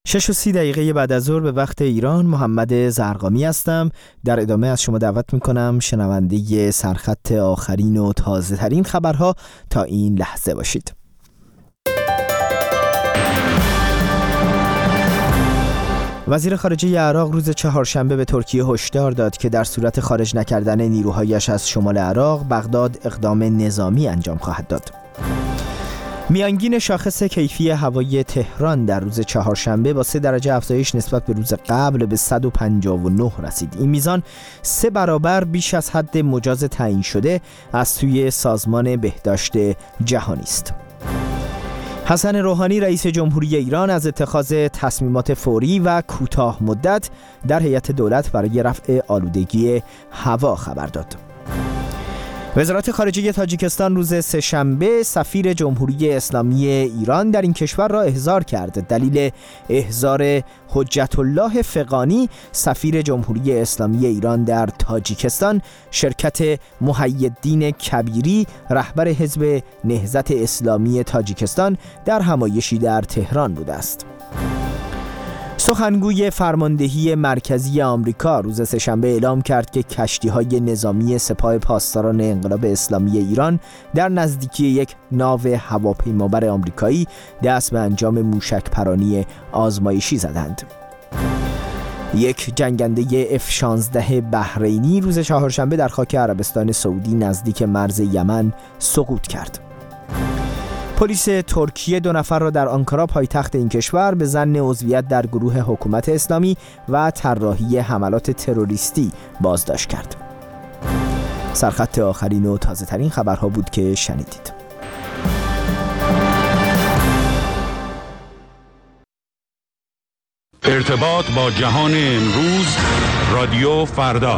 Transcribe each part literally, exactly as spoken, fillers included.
شش و سی دقیقه بعد از ظهر به وقت ایران، محمد زرقامی هستم. در ادامه از شما دعوت میکنم شنونده سرخط آخرین و تازه ترین خبرها تا این لحظه باشید. وزیر خارجه عراق روز چهارشنبه به ترکیه هشدار داد که در صورت خارج نکردن نیروهایش از شمال عراق، بغداد اقدام نظامی انجام خواهد داد. میانگین شاخص کیفی هوای تهران در روز چهارشنبه با سه درجه افزایش نسبت به روز قبل به صد و پنجاه و نه رسید. این میزان سه برابر بیش از حد مجاز تعیین شده از سوی سازمان بهداشت جهانی است. حسن روحانی رئیس جمهوری ایران از اتخاذ تصمیمات فوری و کوتاه مدت در هیئت دولت برای رفع آلودگی هوا خبر داد. وزارت خارجه تاجیکستان روز سه‌شنبه سفیر جمهوری اسلامی ایران در این کشور را احضار کرد. دلیل احضار حجت الله فغانی سفیر جمهوری اسلامی ایران در تاجیکستان، شرکت محی‌الدین کبیری رهبر حزب نهضت اسلامی تاجیکستان در همایشی در تهران بوده است. سخنگوی فرماندهی مرکزی آمریکا روز سه‌شنبه اعلام کرد که کشتی‌های نظامی سپاه پاسداران انقلاب اسلامی ایران در نزدیکی یک ناو هواپیمابر آمریکایی دست به انجام موشک پرانی آزمایشی زدند. یک جنگنده اف شانزده بحرینی روز چهارشنبه در خاک عربستان سعودی نزدیک مرز یمن سقوط کرد. پلیس ترکیه دو نفر را در آنکارا پایتخت این کشور به ظن عضویت در گروه حکومت اسلامی و طراحی حملات تروریستی بازداشت کرد. سرخط آخرین و تازه ترین خبرها بود که شنیدید. ارتباط با جهان امروز، رادیو فردا.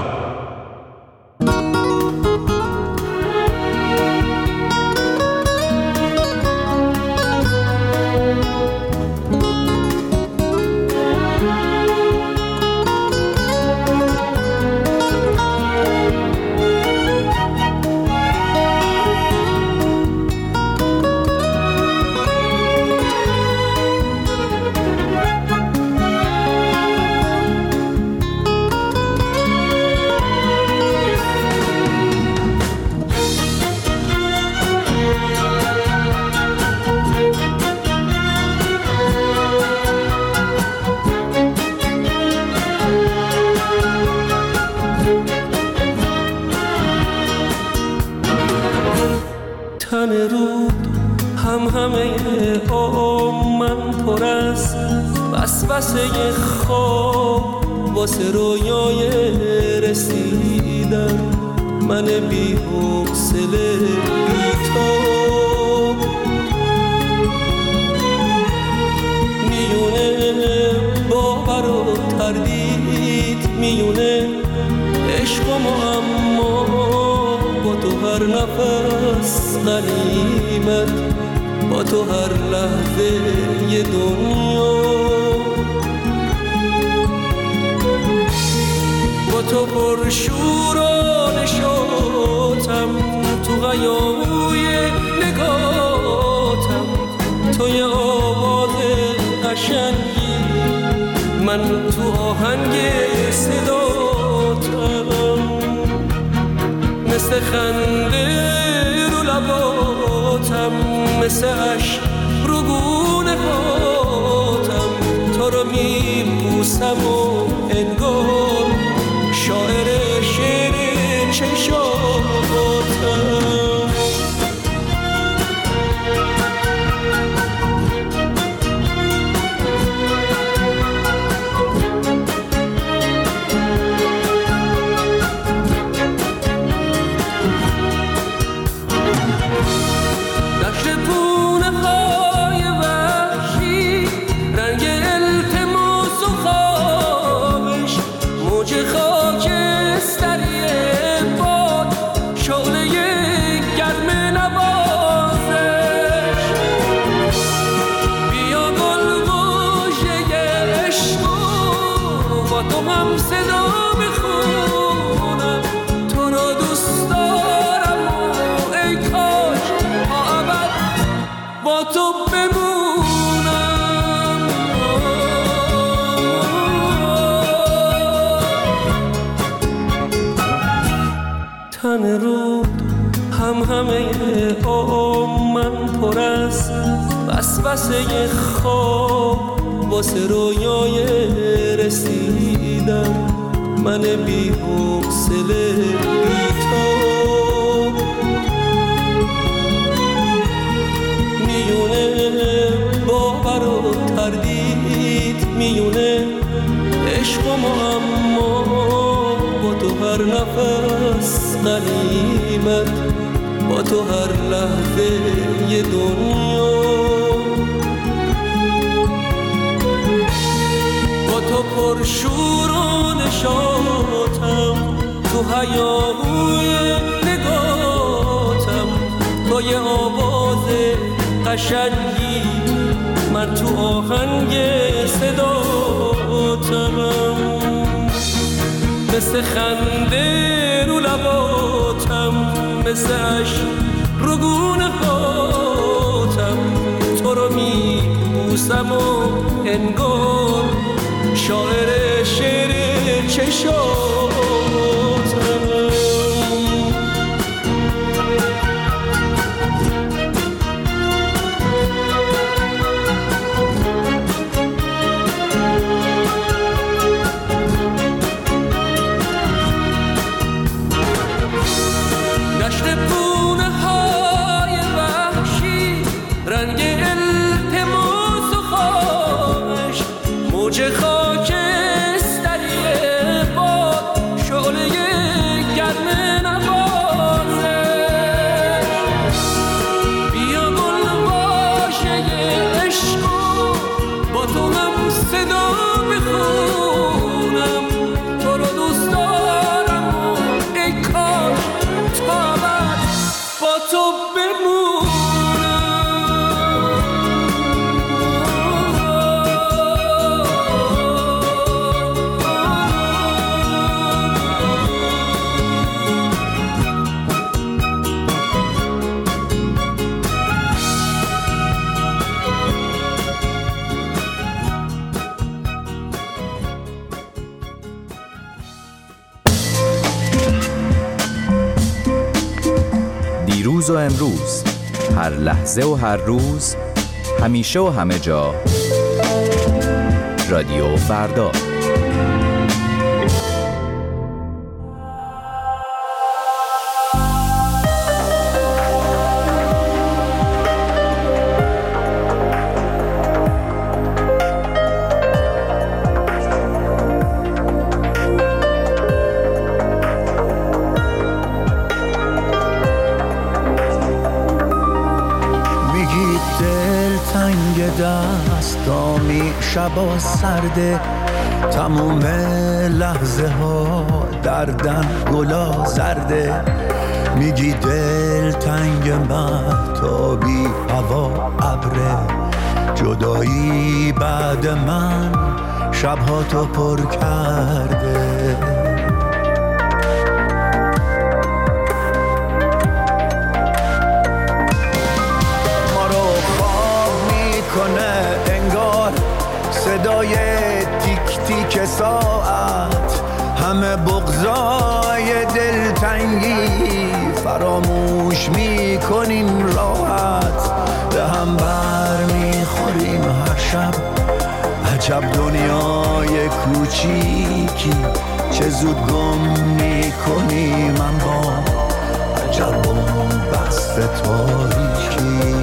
تن رود هم همه آم من پر از وسوسه خواب، واسه رویای رسیدن من بی حوصله بی‌تاب. میونه باور و تردید، میونه عشق و معما، با تو هر نفس غنیمت، با تو هر لحظه ی دنیا، با تو پر شور و نشاطم، تو غیابوی نگاتم، توی آواز قشنگی، من تو آهنگ صداتم، مثل خنده رو لباتم، مثل عشق رو گونه هاتم، تو رو میبوسم و انگار شاعر شعر چشاتم. با تو بمونم. هام من پر از وسوسه خواب واسه رویای رسیدن من بی حوصله بی تو میونه باور و تردید میونه عشق و معما با تو هر نفس غنیمت با تو هر لحظه ی دنیا با تو پرشور و نشاطم تو هیاهوی نگاتم تو یه آواز قشنگی من تو آهنگ صداتم مثل خنده رو لباتم مثل عشق رو گونه هاتم تو رو میبوسم و انگار شاعر شعر چشاتم موج خاکستری باد شعله گرم نوازش بیا گل باشه عشق با تو هم صدا بخونم تو رو دوست دارم و ای کاش تا ابد با تو بمونم دیروز و امروز، هر لحظه و هر روز، همیشه و همه جا، رادیو فردا. دستامی شبا سرده تموم لحظه ها دردن گلا زرده میگی دل تنگ مهتابی هوا ابره جدایی بعد من شبها تو پر کرده صدای تیک تیک ساعت همه بغضای دلتنگی فراموش میکنیم راحت به هم بر میخوریم هر شب عجب دنیای کوچیکی چه زود گم میکنیم اما عجب بن‌بست تاریکی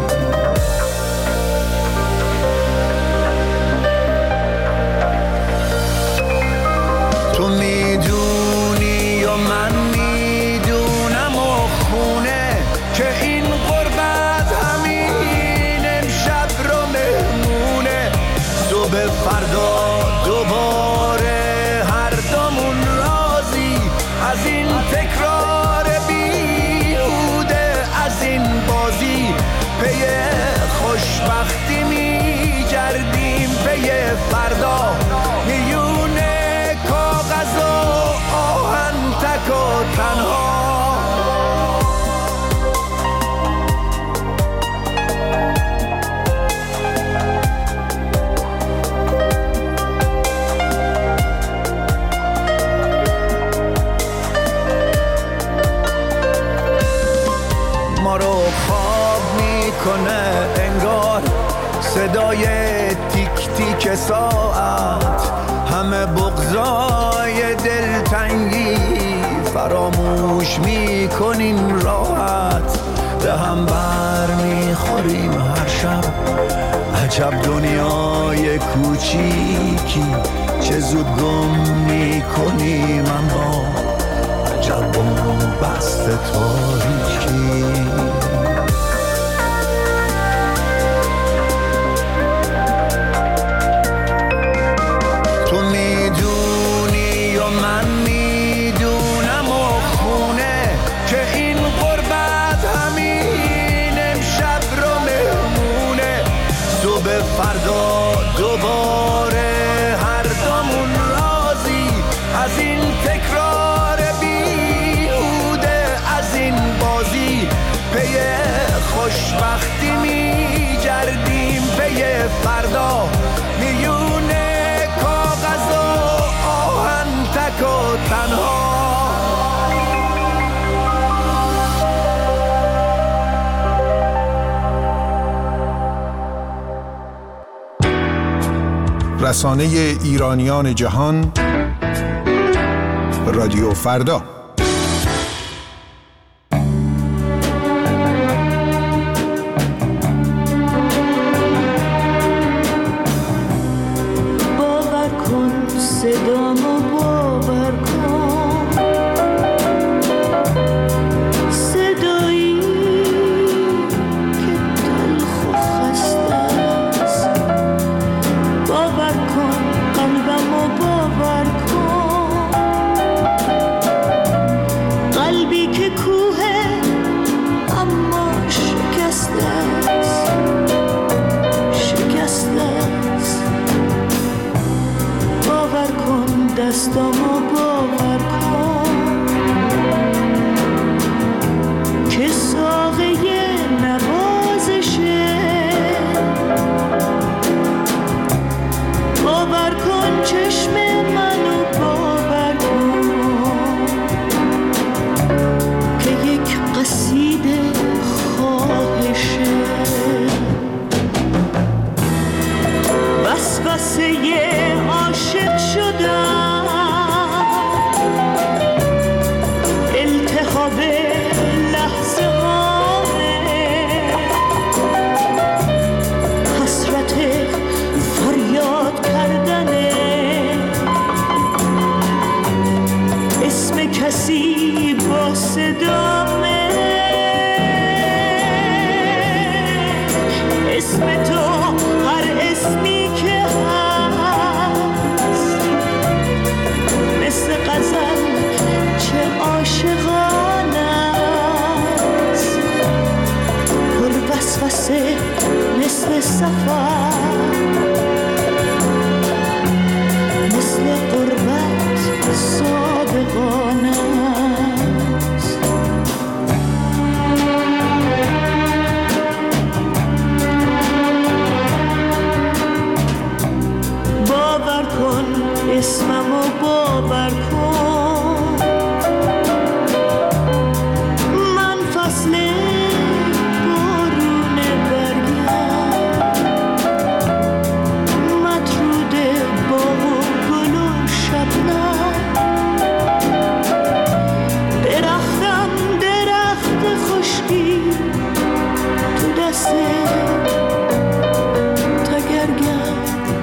تو میدونی و من میدونم و خونه که این غربت همین امشب رو مهمونه صبح فردا دوباره هر دومون راضی از این تکرار بیهوده از این بازی پی خوشبختی میگردیم پی فردا میونه کاغذ و آهن تک و تنها تیک تیک ساعت، همه بغضای دلتنگی فراموش میکنیم راحت، به هم بر میخوریم هر شب. عجب دنیای کوچیکی، چه زود گم میکنیم اما عجب بست تاریکی. تو میدونی و من میدونم و خونه که این غربت همین امشب رو مهمونه. صبح فردا دوباره هر دومون راضی از این تکرار بیهوده، از این بازی پی خوشبختی میگردیم، پی فردا میونه کاغذ و آهن تک و تنها. رسانه ایرانیان جهان، رادیو فردا. باور کن صدامو، باور کن صدایی که تلخ و خسته است. باور کن قلبمو، باور کن قلبی که کوه اما شکسته است، شکسته است. باور کن دستامو، باور کن که ساقه نوازشه. باور کن چشم منو، باور کن که یک قصیده خواهشه. وسوسه عاشق شدم، التهاب لحظه هامه، حسرت فریاد کردنه، اسم کسی با صدامه، اسم تو هر اسمی که هست، مثل غزل چه عاشقانه است، پر وسوسه مثل سفر، مثل غربت صادقانه است. باور کن اسممو، باور کن من فصل بارون برگم، مطرود باغ و گل و شبنم، درختم درخت خشکی تو دست تگرگم.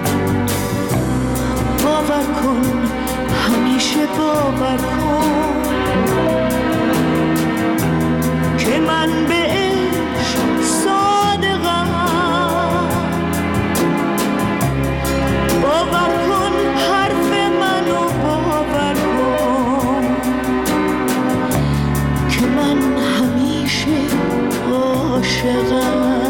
باور کن همیشه، باور کن که من به عشق صادقم. باور کن حرف منو، باور کن که من همیشه عاشقم.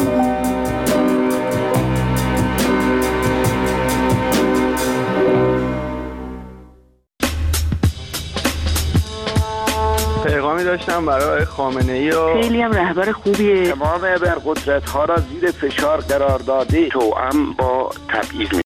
پیغامی داشتم برای خامنه‌ای و خیلی هم رهبر خوبیه. تمام ابرقدرت‌ها را زیر فشار قرار داده، توأم با تبعیض